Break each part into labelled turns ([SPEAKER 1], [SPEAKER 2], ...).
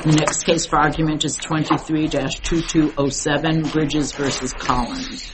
[SPEAKER 1] The next case for argument is 23-2207, Bridges v. Collins.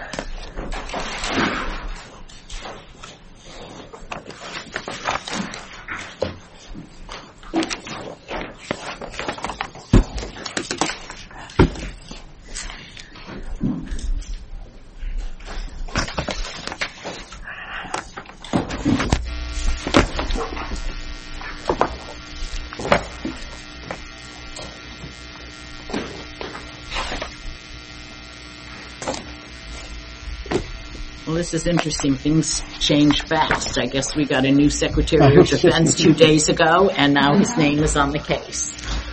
[SPEAKER 1] Well, this is interesting. Things change fast. I guess we got a new Secretary of Defense 2 days ago, and now his name is on the case.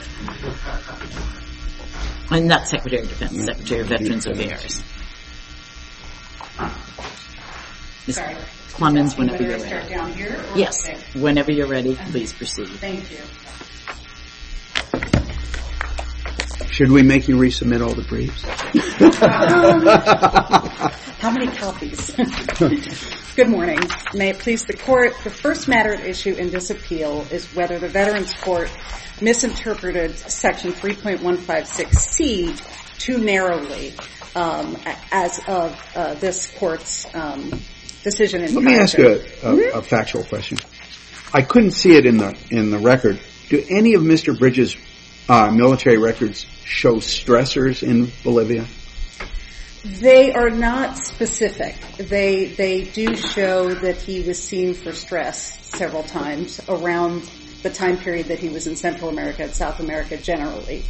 [SPEAKER 1] And not Secretary of Defense, Secretary of Veterans Affairs.
[SPEAKER 2] Sorry.
[SPEAKER 1] Clemens, whenever you're ready.
[SPEAKER 2] Start down here?
[SPEAKER 1] Yes, whenever you're ready, please proceed.
[SPEAKER 2] Thank you.
[SPEAKER 3] Should we make you resubmit all the briefs?
[SPEAKER 2] How many copies? Good morning. May it please the Court, the first matter at issue in this appeal is whether the Veterans Court misinterpreted Section 3.156C too narrowly as of this Court's decision in
[SPEAKER 3] Let me ask you a factual question. I couldn't see it in the record. Do any of Mr. Bridges' military records show stressors in Bolivia?
[SPEAKER 2] They are not specific. They do show that he was seen for stress several times around the time period that he was in Central America and South America generally.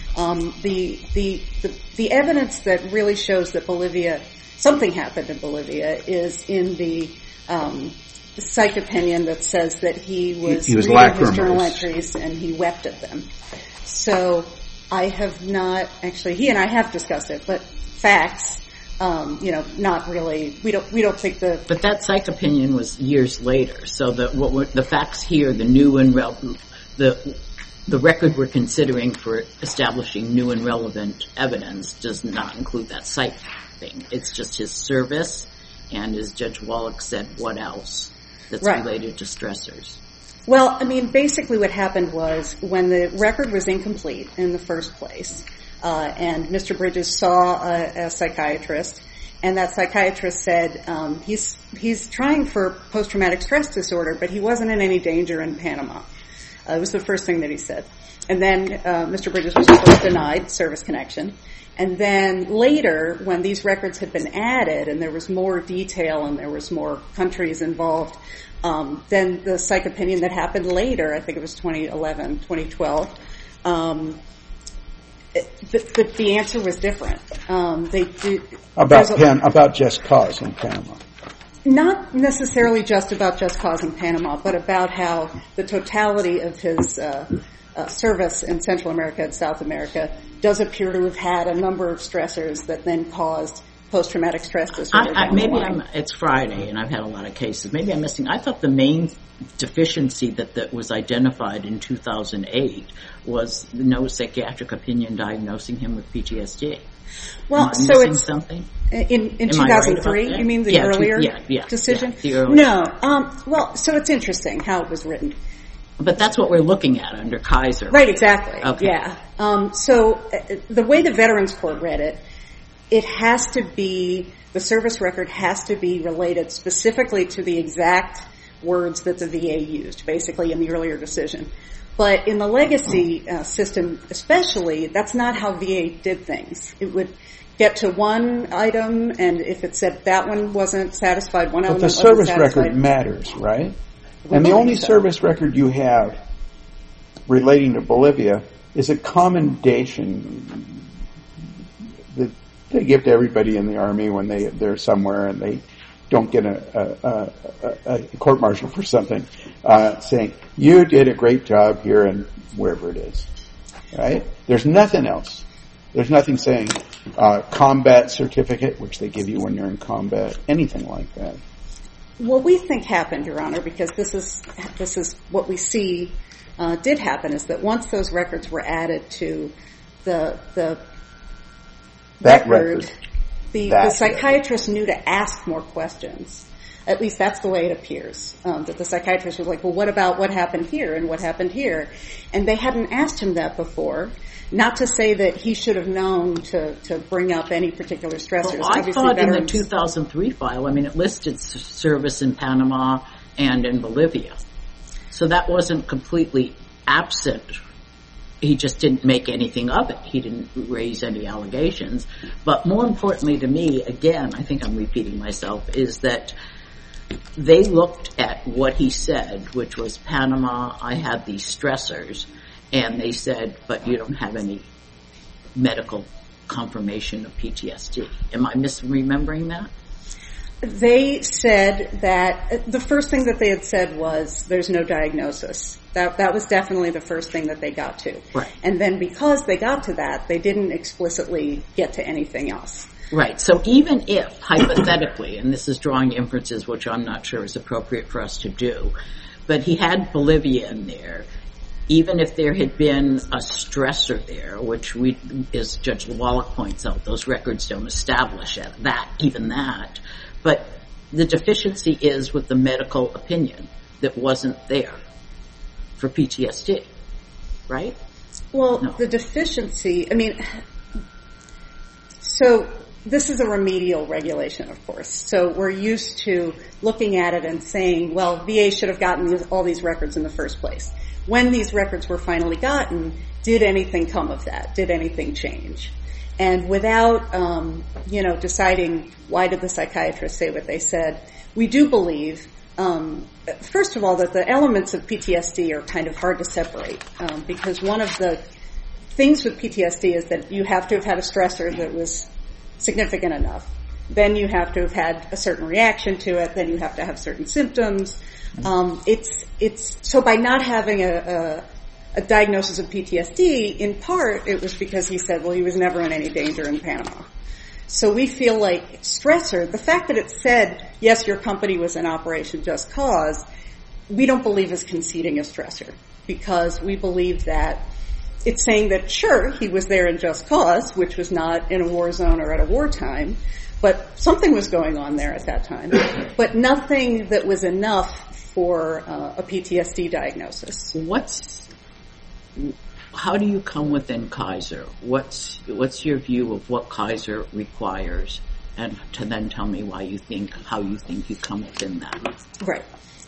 [SPEAKER 2] The evidence that really shows that something happened in Bolivia is in the psych opinion that says that he was reading his journal entries and he wept at them. So I have not actually. He and I have discussed it, but facts, not really. We don't think the.
[SPEAKER 1] But that psych opinion was years later. So the facts here, the new and the record we're considering for establishing new and relevant evidence does not include that psych thing. It's just his service, and as Judge Wallach said, what else that's related to stressors.
[SPEAKER 2] Well, I mean, basically what happened was when the record was incomplete in the first place, and Mr. Bridges saw a psychiatrist, and that psychiatrist said he's trying for post-traumatic stress disorder, but he wasn't in any danger in Panama. It was the first thing that he said. And then Mr. Bridges was first denied service connection. And then later, when these records had been added and there was more detail and there was more countries involved, then the psych opinion that happened later, I think it was 2011, 2012, the answer was different.
[SPEAKER 3] About just cause in Panama.
[SPEAKER 2] Not necessarily just about just cause in Panama, but about how the totality of his service in Central America and South America does appear to have had a number of stressors that then caused post-traumatic stress disorder.
[SPEAKER 1] It's Friday, and I've had a lot of cases. Maybe I'm missing. I thought the main deficiency that was identified in 2008 was no psychiatric opinion diagnosing him with PTSD.
[SPEAKER 2] Well, so it's something in 2003. Right, you mean the earlier decision?
[SPEAKER 1] Yeah, the earlier.
[SPEAKER 2] No. Well, so it's interesting how it was written.
[SPEAKER 1] But that's what we're looking at under Kaiser.
[SPEAKER 2] Right. Exactly.
[SPEAKER 1] Okay.
[SPEAKER 2] Yeah. So the way the Veterans Court read it, it has to be, the service record has to be related specifically to the exact words that the VA used, basically in the earlier decision. But in the legacy system especially, that's not how VA did things. It would get to one item, and if it said that one wasn't satisfied, one element wasn't satisfied.
[SPEAKER 3] But the service record matters, right? And the only service record you have relating to Bolivia is a commendation that they give to everybody in the Army when they're somewhere and they don't get a court-martial for something, saying, you did a great job here and wherever it is, right? There's nothing else. There's nothing saying combat certificate, which they give you when you're in combat, anything like that.
[SPEAKER 2] What we think happened, Your Honor, because this is what we see did happen, is that once those records were added to the record, the psychiatrist knew to ask more questions. At least that's the way it appears, that the psychiatrist was like, well, what about what happened here and what happened here? And they hadn't asked him that before. Not to say that he should have known to bring up any particular stressors.
[SPEAKER 1] Well, I thought in the 2003 file, it listed service in Panama and in Bolivia. So that wasn't completely absent. He just didn't make anything of it. He didn't raise any allegations. But more importantly to me, again, I think I'm repeating myself, is that they looked at what he said, which was Panama, I had these stressors, and they said, but you don't have any medical confirmation of PTSD. Am I misremembering that?
[SPEAKER 2] They said that the first thing that they had said was there's no diagnosis. That was definitely the first thing that they got to.
[SPEAKER 1] Right.
[SPEAKER 2] And then because they got to that, they didn't explicitly get to anything else.
[SPEAKER 1] Right. So even if, hypothetically, and this is drawing inferences which I'm not sure is appropriate for us to do, but he had Bolivia in there, even if there had been a stressor there, which as Judge Wallach points out, those records don't establish even that. But the deficiency is with the medical opinion that wasn't there for PTSD, right?
[SPEAKER 2] Well, no. The deficiency, so this is a remedial regulation, of course. So we're used to looking at it and saying, well, VA should have gotten all these records in the first place. When these records were finally gotten, did anything come of that? Did anything change? And without, deciding why did the psychiatrist say what they said, we do believe, first of all, that the elements of PTSD are kind of hard to separate, because one of the things with PTSD is that you have to have had a stressor that was significant enough. Then you have to have had a certain reaction to it. Then you have to have certain symptoms. So by not having a diagnosis of PTSD, in part, it was because he said, well, he was never in any danger in Panama. So we feel like stressor, the fact that it said, yes, your company was in Operation Just Cause, we don't believe is conceding a stressor, because we believe that it's saying that, sure, he was there in Just Cause, which was not in a war zone or at a wartime, but something was going on there at that time, but nothing that was enough for a PTSD diagnosis.
[SPEAKER 1] How do you come within Kaiser? What's your view of what Kaiser requires, and to then tell me how you think you come within that?
[SPEAKER 2] Right.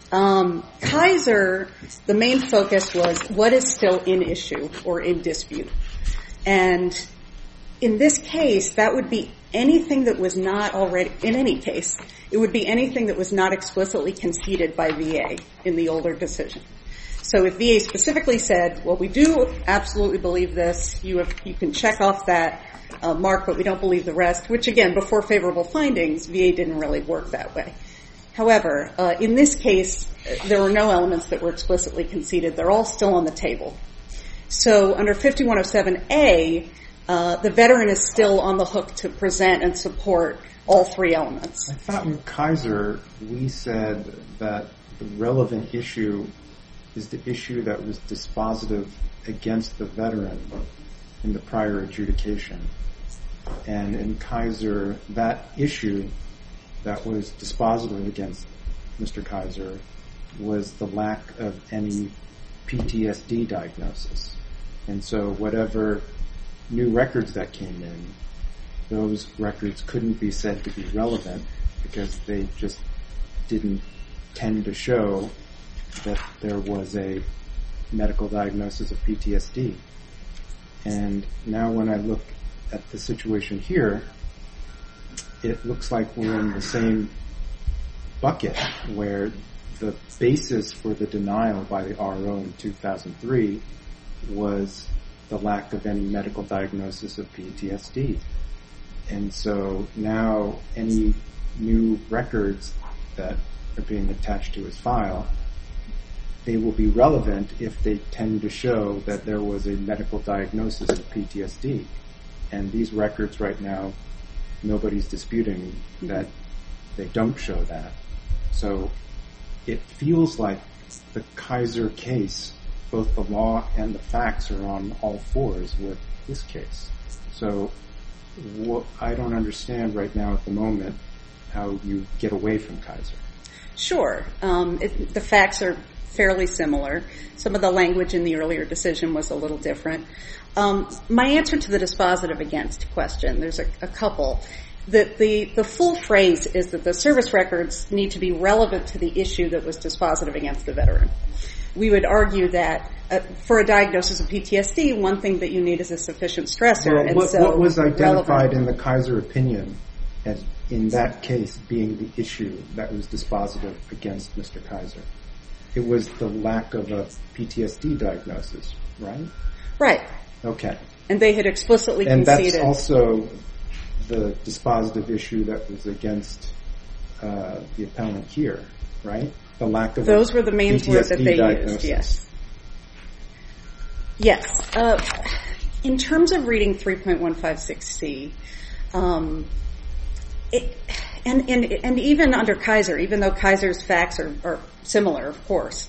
[SPEAKER 2] Kaiser, the main focus was what is still in issue or in dispute. And in this case, that would be anything that was not already, in any case, it would be anything that was not explicitly conceded by VA in the older decision. So if VA specifically said, well, we do absolutely believe this, you can check off that mark, but we don't believe the rest, which again, before favorable findings, VA didn't really work that way. However, in this case, there were no elements that were explicitly conceded. They're all still on the table. So under 5107A, the veteran is still on the hook to present and support all three elements.
[SPEAKER 4] I thought in Kaiser, we said that the relevant issue is the issue that was dispositive against the veteran in the prior adjudication. And in Kaiser, that issue that was dispositive against Mr. Kaiser was the lack of any PTSD diagnosis. And so whatever new records that came in, those records couldn't be said to be relevant because they just didn't tend to show that there was a medical diagnosis of PTSD. And now when I look at the situation here, it looks like we're in the same bucket where the basis for the denial by the RO in 2003 was the lack of any medical diagnosis of PTSD. And so now any new records that are being attached to his file, they will be relevant if they tend to show that there was a medical diagnosis of PTSD. And these records right now, nobody's disputing that they don't show that. So it feels like the Kaiser case, both the law and the facts are on all fours with this case. So I don't understand right now at the moment how you get away from Kaiser.
[SPEAKER 2] Sure. The facts are fairly similar. Some of the language in the earlier decision was a little different. My answer to the dispositive against question, there's a couple. The full phrase is that the service records need to be relevant to the issue that was dispositive against the veteran. We would argue that for a diagnosis of PTSD, one thing that you need is a sufficient stressor.
[SPEAKER 4] Well,
[SPEAKER 2] and
[SPEAKER 4] what was identified
[SPEAKER 2] relevant
[SPEAKER 4] in the Kaiser opinion as, in that case, being the issue that was dispositive against Mr. Kaiser? It was the lack of a PTSD diagnosis, right?
[SPEAKER 2] Right.
[SPEAKER 4] Okay.
[SPEAKER 2] And they had explicitly
[SPEAKER 4] And
[SPEAKER 2] conceded.
[SPEAKER 4] that's also the dispositive issue that was against the appellant here, right? The lack of
[SPEAKER 2] Those were the main words that they
[SPEAKER 4] diagnosis.
[SPEAKER 2] used, yes. Yes. In terms of reading 3.156C, and even under Kaiser, even though Kaiser's facts are similar, of course,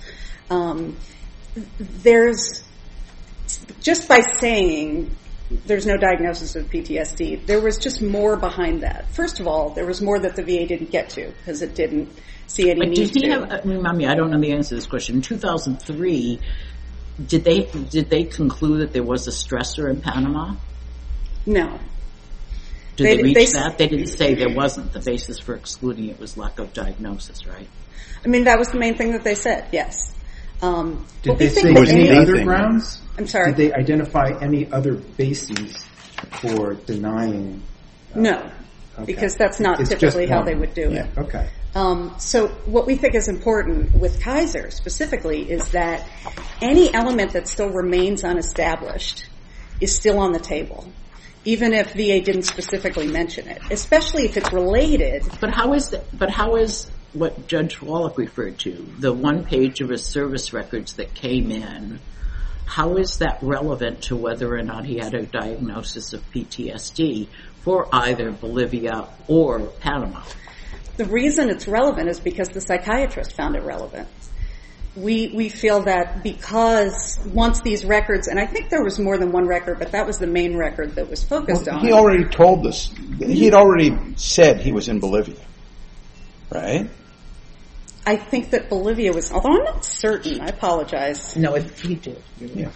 [SPEAKER 2] there's, just by saying there's no diagnosis of PTSD, there was just more behind that. First of all, there was more that the VA didn't get to because it didn't see any need to.
[SPEAKER 1] Remind me, I don't know the answer to this question. In 2003, did they conclude that there was a stressor in Panama?
[SPEAKER 2] No.
[SPEAKER 1] Did they reach that? They didn't say there wasn't. The basis for excluding it was lack of diagnosis, right?
[SPEAKER 2] I mean, that was the main thing that they said, yes.
[SPEAKER 4] Did they say any other grounds?
[SPEAKER 2] I'm sorry?
[SPEAKER 4] Did they identify any other bases for denying?
[SPEAKER 2] No, because that's not typically how they would do it.
[SPEAKER 4] Okay.
[SPEAKER 2] So what we think is important with Kaiser specifically is that any element that still remains unestablished is still on the table, even if VA didn't specifically mention it, especially if it's related.
[SPEAKER 1] But how is what Judge Wallach referred to, the one page of his service records that came in, how is that relevant to whether or not he had a diagnosis of PTSD for either Bolivia or Panama?
[SPEAKER 2] The reason it's relevant is because the psychiatrist found it relevant. We feel that because once these records, and I think there was more than one record, but that was the main record that was focused on.
[SPEAKER 3] He already told us. He'd already said he was in Bolivia, right?
[SPEAKER 2] I think that Bolivia was, although I'm not certain, I apologize.
[SPEAKER 1] No, he did.
[SPEAKER 3] Yeah.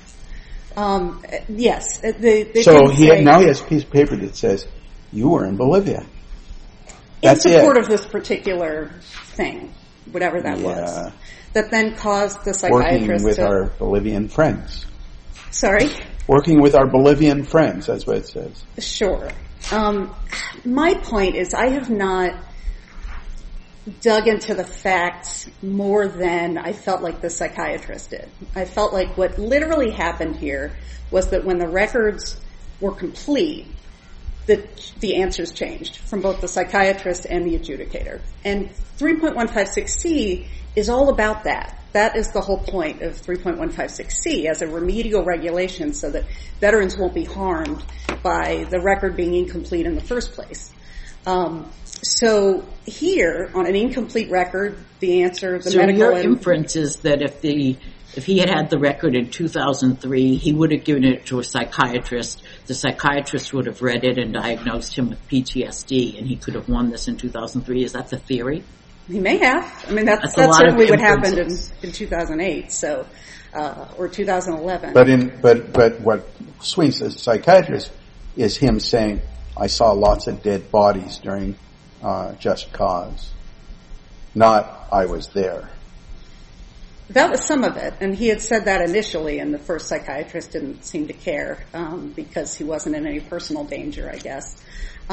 [SPEAKER 2] Yes.
[SPEAKER 3] So now he has a piece of paper that says, you were in Bolivia. That's
[SPEAKER 2] in support of this particular thing, whatever that was, that then caused the psychiatrist
[SPEAKER 3] working with our Bolivian friends.
[SPEAKER 2] Sorry?
[SPEAKER 3] Working with our Bolivian friends, that's what it says.
[SPEAKER 2] Sure. My point is I have not dug into the facts more than I felt like the psychiatrist did. I felt like what literally happened here was that when the records were complete, the answers changed from both the psychiatrist and the adjudicator. And 3.156C is all about that. That is the whole point of 3.156C as a remedial regulation so that veterans won't be harmed by the record being incomplete in the first place. So here, on an incomplete record, the answer, the medical...
[SPEAKER 1] So your inference is that if he had had the record in 2003, he would have given it to a psychiatrist. The psychiatrist would have read it and diagnosed him with PTSD, and he could have won this in 2003. Is that the theory?
[SPEAKER 2] He may have. I mean, that certainly what happened in 2008, so or 2011.
[SPEAKER 3] But what Sweeney says, psychiatrist, is him saying, I saw lots of dead bodies during Just Cause. Not, I was there.
[SPEAKER 2] That was some of it, and he had said that initially, and the first psychiatrist didn't seem to care because he wasn't in any personal danger, I guess.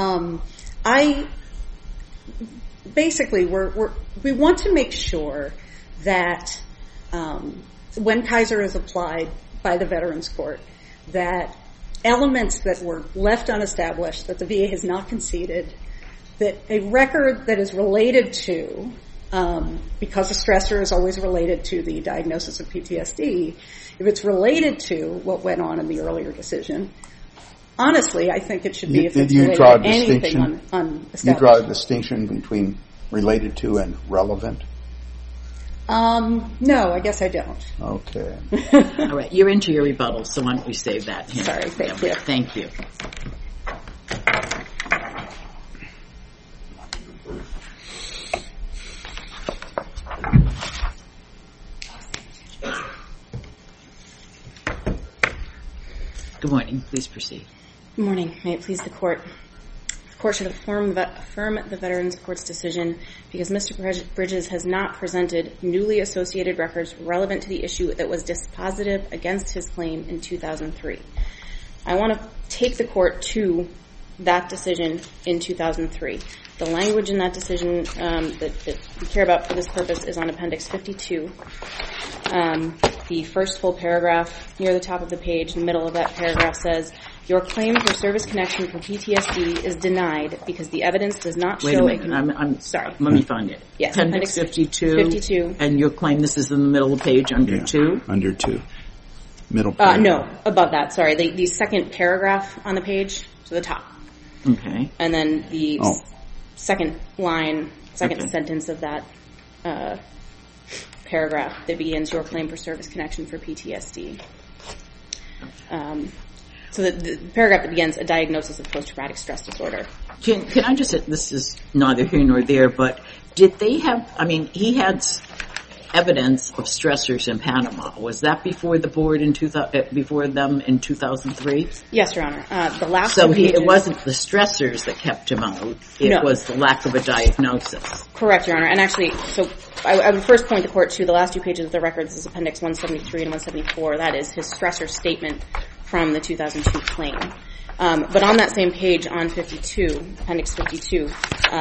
[SPEAKER 2] Basically, we want to make sure that when Kaiser is applied by the Veterans Court, that elements that were left unestablished, that the VA has not conceded, that a record that is related to, because a stressor is always related to the diagnosis of PTSD, if it's related to what went on in the earlier decision, honestly, I think it should be if it's related to anything unestablished.
[SPEAKER 3] You draw a distinction between related to and relevant?
[SPEAKER 2] No, I guess I don't.
[SPEAKER 3] Okay.
[SPEAKER 1] All right, you're into your rebuttal, so why don't we save that here?
[SPEAKER 2] Sorry, thank you.
[SPEAKER 1] Thank you. Good morning. Please proceed.
[SPEAKER 5] Good morning. May it please the Court. The Court should affirm the Veterans Court's decision because Mr. Bridges has not presented newly associated records relevant to the issue that was dispositive against his claim in 2003. I want to take the Court to that decision in 2003. The language in that decision that we care about for this purpose is on Appendix 52. The first full paragraph near the top of the page, in the middle of that paragraph says, your claim for service connection for PTSD is denied because the evidence does not show...
[SPEAKER 1] Wait a minute. I'm sorry. Let me find it.
[SPEAKER 5] Yes.
[SPEAKER 1] Appendix 52. And your claim, this is in the middle of the page under 2?
[SPEAKER 3] Under 2. Middle paragraph.
[SPEAKER 5] No, above that. Sorry. The second paragraph on the page to the top.
[SPEAKER 1] Okay.
[SPEAKER 5] And then the second line, sentence of that paragraph that begins your claim for service connection for PTSD. So the paragraph that begins a diagnosis of post-traumatic stress disorder.
[SPEAKER 1] Can I just say, this is neither here nor there, but did they have, he had evidence of stressors in Panama. Was that before the board before them in 2003?
[SPEAKER 5] Yes, Your Honor. The last
[SPEAKER 1] so it wasn't the stressors that kept him out. It was the lack of a diagnosis.
[SPEAKER 5] Correct, Your Honor. And actually, so I would first point the Court to the last 2 pages of the records. This is Appendix 173 and 174. That is his stressor statement from the 2002 claim. But on that same page on 52, Appendix 52,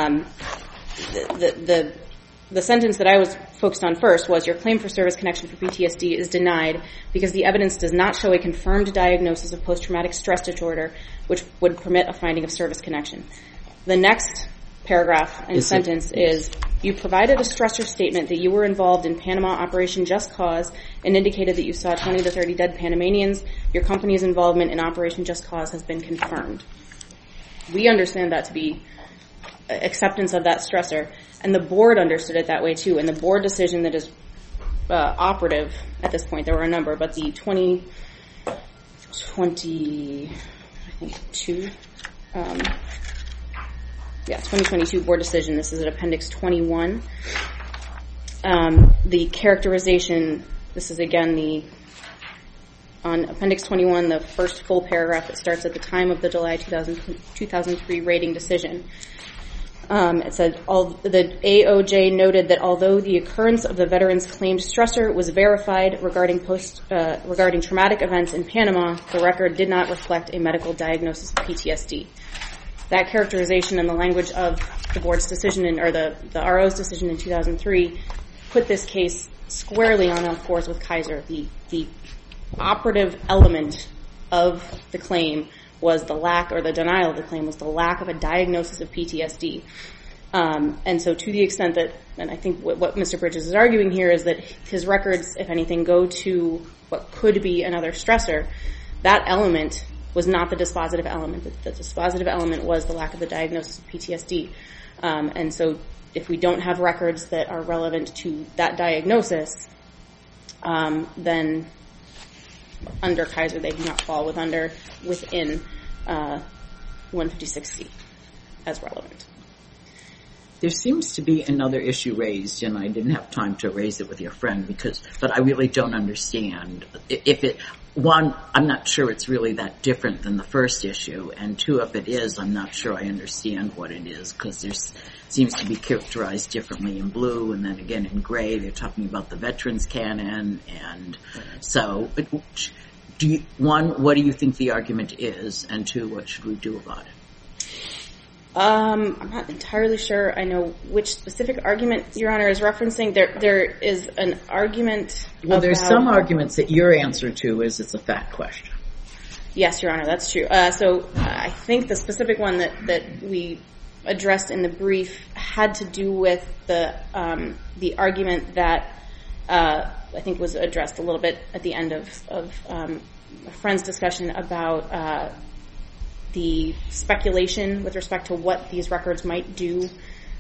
[SPEAKER 5] the sentence that I was focused on first was your claim for service connection for PTSD is denied because the evidence does not show a confirmed diagnosis of post-traumatic stress disorder which would permit a finding of service connection. The next paragraph and sentence is you provided a stressor statement that you were involved in Panama Operation Just Cause and indicated that you saw 20 to 30 dead Panamanians. Your company's involvement in Operation Just Cause has been confirmed. We understand that to be acceptance of that stressor, and the board understood it that way too. And the board decision that is operative at this point, there were a number, but the 2022 board decision, this is at Appendix 21. The characterization, this is again on Appendix 21, the first full paragraph that starts at the time of the July 2003 rating decision. It said, the AOJ noted that although the occurrence of the veteran's claimed stressor was verified regarding traumatic events in Panama, the record did not reflect a medical diagnosis of PTSD. That characterization and the language of the board's decision, or the RO's decision in 2003, put this case squarely on all fours with Kaiser. The operative element of the claim was the lack, or the denial of the claim was the lack of a diagnosis of PTSD. And so to the extent that, and I think what Mr. Bridges is arguing here is that his records, if anything, go to what could be another stressor, that element was not the dispositive element. The dispositive element was the lack of the diagnosis of PTSD. And so if we don't have records that are relevant to that diagnosis, then under Kaiser they do not fall within 156C as relevant.
[SPEAKER 1] There seems to be another issue raised, and I didn't have time to raise it with your friend but I really don't understand. One, I'm not sure it's really that different than the first issue, and two, if it is, I'm not sure I understand what it is, because there seems to be characterized differently in blue, and then again in gray, they're talking about the veterans canon, and so, one, what do you think the argument is, and two, what should we do about it?
[SPEAKER 5] I'm not entirely sure I know which specific argument Your Honor is referencing. There is an argument.
[SPEAKER 1] Well, there's some arguments that your answer to is it's a fact question.
[SPEAKER 5] Yes, Your Honor, that's true. So I think the specific one that we addressed in the brief had to do with the argument that I think was addressed a little bit at the end of a friend's discussion about the speculation with respect to what these records might do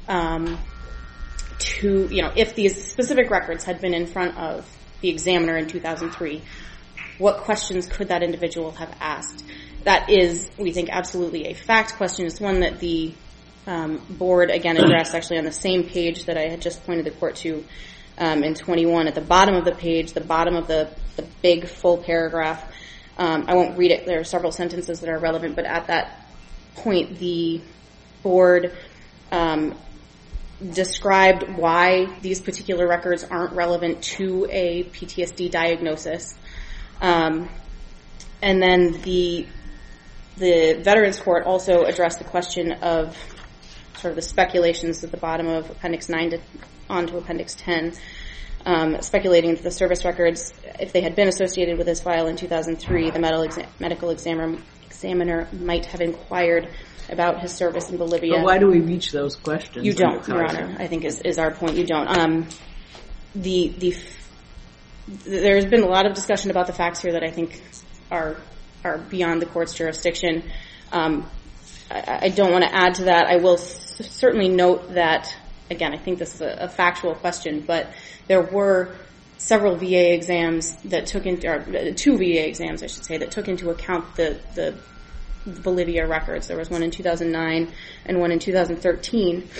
[SPEAKER 5] if these specific records had been in front of the examiner in 2003, what questions could that individual have asked? That is, we think, absolutely a fact question. It's one that the board, again, addressed actually on the same page that I had just pointed the court to in 21. At the bottom of the page, the bottom of the big full paragraph, I won't read it. There are several sentences that are relevant, but at that point, the board described why these particular records aren't relevant to a PTSD diagnosis. And then the Veterans Court also addressed the question of sort of the speculations at the bottom of Appendix 9 onto Appendix 10, speculating that the service records, if they had been associated with his file in 2003, the medical examiner might have inquired about his service in Bolivia.
[SPEAKER 1] But why do we reach those questions?
[SPEAKER 5] You don't, Your Honor. I think is our point. You don't. There's been a lot of discussion about the facts here that I think are beyond the court's jurisdiction. I don't want to add to that. I will certainly note that, again, I think this is a factual question, but there were several VA exams that took into, or 2 VA exams, I should say, that took into account the Bolivia records. There was one in 2009 and one in 2013.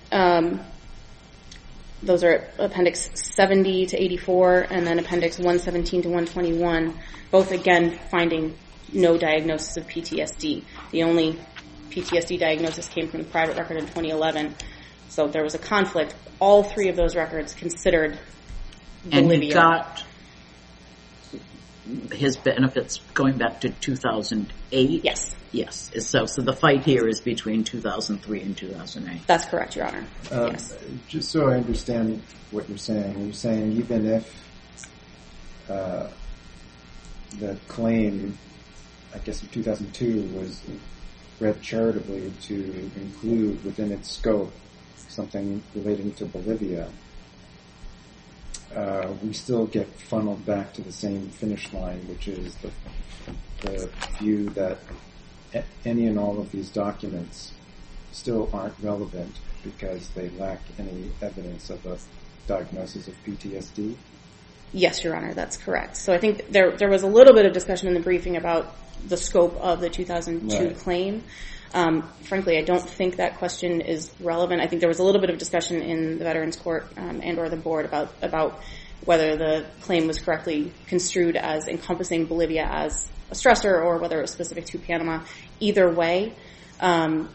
[SPEAKER 5] Those are Appendix 70 to 84 and then Appendix 117 to 121, both again finding no diagnosis of PTSD. The only PTSD diagnosis came from the private record in 2011. So there was a conflict. All 3 of those records considered Bolivia.
[SPEAKER 1] And he got his benefits going back to 2008?
[SPEAKER 5] Yes.
[SPEAKER 1] Yes. So the fight here is between 2003 and 2008.
[SPEAKER 5] That's correct, Your Honor. Yes.
[SPEAKER 4] Just so I understand what you're saying even if the claim, I guess in 2002, was read charitably to include within its scope something relating to Bolivia, we still get funneled back to the same finish line, which is the view that any and all of these documents still aren't relevant because they lack any evidence of a diagnosis of PTSD?
[SPEAKER 5] Yes, Your Honor, that's correct. So I think there was a little bit of discussion in the briefing about the scope of the 2002 claim. Frankly, I don't think that question is relevant. I think there was a little bit of discussion in the Veterans Court and or the board about whether the claim was correctly construed as encompassing Bolivia as a stressor or whether it was specific to Panama. Either way, I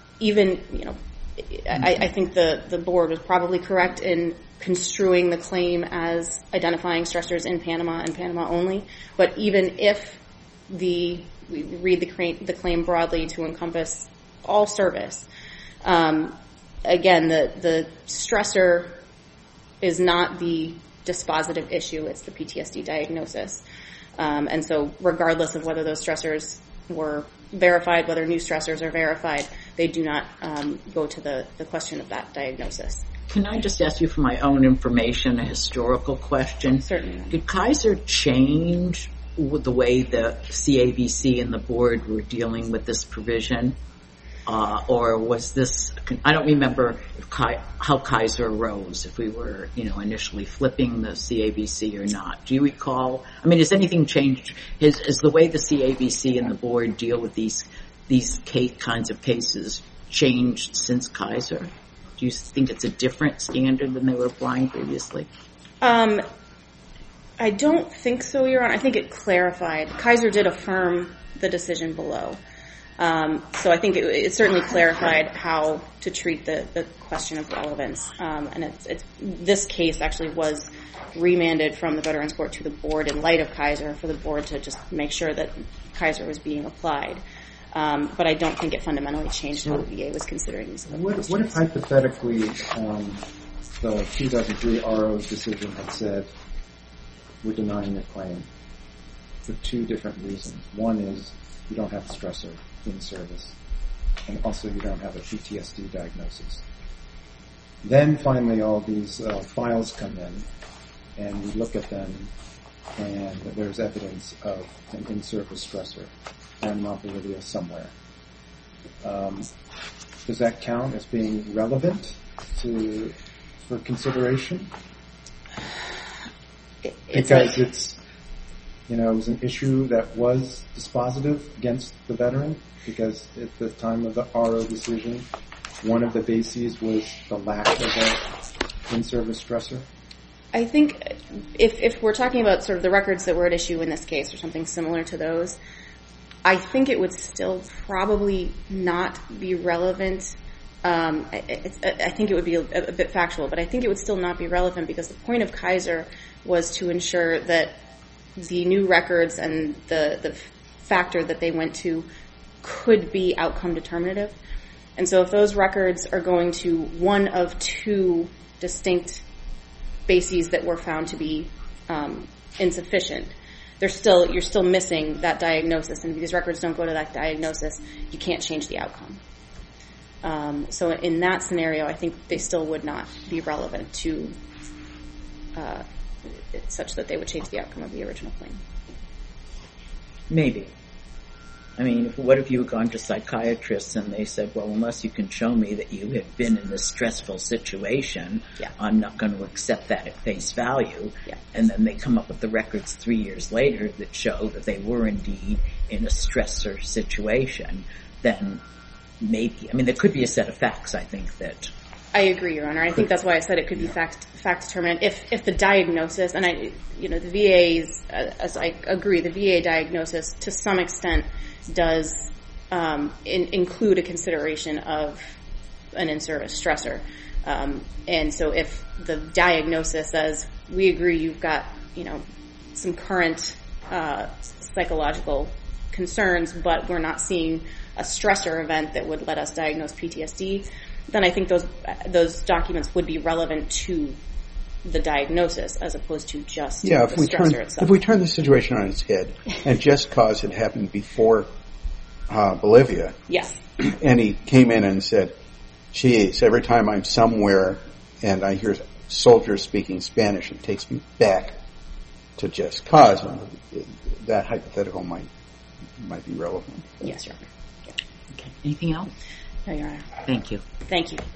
[SPEAKER 5] think the board was probably correct in construing the claim as identifying stressors in Panama and Panama only. But even if we read the claim broadly to encompass all service, again, the stressor is not the dispositive issue, it's the PTSD diagnosis. And so regardless of whether those stressors were verified, whether new stressors are verified, they do not go to the question of that diagnosis.
[SPEAKER 1] Can I just ask you for my own information, a historical question?
[SPEAKER 5] Certainly.
[SPEAKER 1] Did Kaiser change the way the CAVC and the board were dealing with this provision? Or was this, I don't remember how Kaiser arose, if we were, initially flipping the CAVC or not. Do you recall? I mean, has anything changed? Has the way the CAVC and the board deal with these kinds of cases changed since Kaiser? Do you think it's a different standard than they were applying previously?
[SPEAKER 5] I don't think so, Your Honor. I think it clarified. Kaiser did affirm the decision below. So I think it certainly clarified how to treat the question of relevance. And this case actually was remanded from the Veterans Court to the board in light of Kaiser for the board to just make sure that Kaiser was being applied. But I don't think it fundamentally changed how the VA was considering these.
[SPEAKER 4] What if hypothetically the 2003 RO decision had said, we're denying your claim for 2 different reasons. One is you don't have a stressor in service, and also you don't have a PTSD diagnosis. Then finally all these files come in, and we look at them, and there's evidence of an in-service stressor, Panama, Bolivia, somewhere. Does that count as being relevant for consideration? Because it was an issue that was dispositive against the veteran, because at the time of the RO decision, one of the bases was the lack of an in-service stressor?
[SPEAKER 5] I think if we're talking about sort of the records that were at issue in this case or something similar to those, I think it would still probably not be relevant. I think it would be a bit factual, but I think it would still not be relevant because the point of Kaiser was to ensure that the new records and the factor that they went to could be outcome determinative. And so if those records are going to one of two distinct bases that were found to be insufficient, you're still missing that diagnosis, and if these records don't go to that diagnosis, you can't change the outcome. So in that scenario, I think they still would not be relevant to such that they would change the outcome of the original claim.
[SPEAKER 1] Maybe. I mean, what if you had gone to psychiatrists and they said, well, unless you can show me that you have been in this stressful situation, I'm not going to accept that at face value. And then they come up with the records 3 years later that show that they were indeed in a stressor situation, then maybe. I mean, there could be a set of facts, I think, that...
[SPEAKER 5] I agree, Your Honor. I think that's why I said it could be fact determinant. If the diagnosis, and the VA's, as I agree, the VA diagnosis to some extent does include a consideration of an in-service stressor. And so if the diagnosis says, we agree you've got, some current psychological concerns, but we're not seeing a stressor event that would let us diagnose PTSD, then I think those documents would be relevant to the diagnosis as opposed to just the stressor itself.
[SPEAKER 3] If we turn the situation on its head, and just cause had happened before Bolivia,
[SPEAKER 5] yes,
[SPEAKER 3] and he came in and said, geez, every time I'm somewhere and I hear soldiers speaking Spanish, it takes me back to just cause, that hypothetical might be relevant.
[SPEAKER 5] Yes, Your Honor. Yeah.
[SPEAKER 1] Okay. Anything else?
[SPEAKER 5] No, Your Honor.
[SPEAKER 1] Thank you.
[SPEAKER 5] Thank you.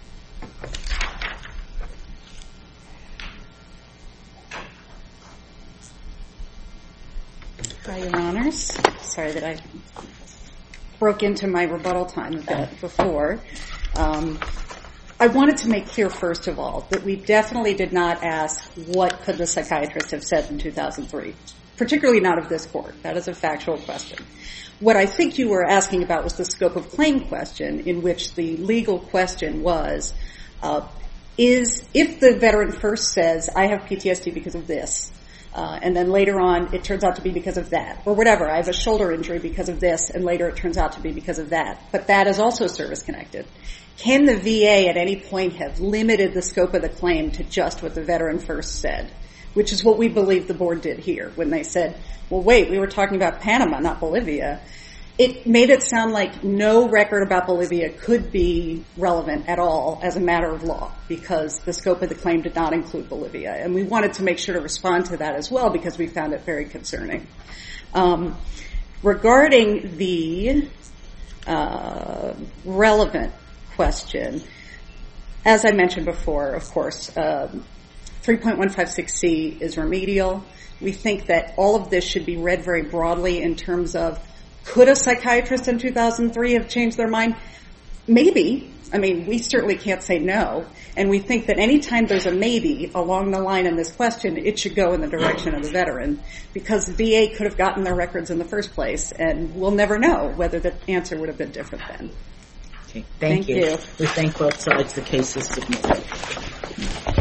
[SPEAKER 2] Hi, Your Honors. Sorry that I broke into my rebuttal time a bit before. I wanted to make clear, first of all, that we definitely did not ask what could the psychiatrist have said in 2003, particularly not of this court. That is a factual question. What I think you were asking about was the scope of claim question, in which the legal question was, if the veteran first says, I have PTSD because of this, and then later on it turns out to be because of that, or whatever, I have a shoulder injury because of this, and later it turns out to be because of that, but that is also service-connected. Can the VA at any point have limited the scope of the claim to just what the veteran first said? Which is what we believe the board did here when they said, well, wait, we were talking about Panama, not Bolivia. It made it sound like no record about Bolivia could be relevant at all as a matter of law because the scope of the claim did not include Bolivia. And we wanted to make sure to respond to that as well because we found it very concerning. Regarding the relevant question, as I mentioned before, of course, 3.156C is remedial. We think that all of this should be read very broadly in terms of, could a psychiatrist in 2003 have changed their mind? Maybe. I mean, we certainly can't say no. And we think that any time there's a maybe along the line in this question, it should go in the direction of the veteran because the VA could have gotten their records in the first place, and we'll never know whether the answer would have been different then.
[SPEAKER 1] Okay, thank you. We thank both sides. The case is submitted.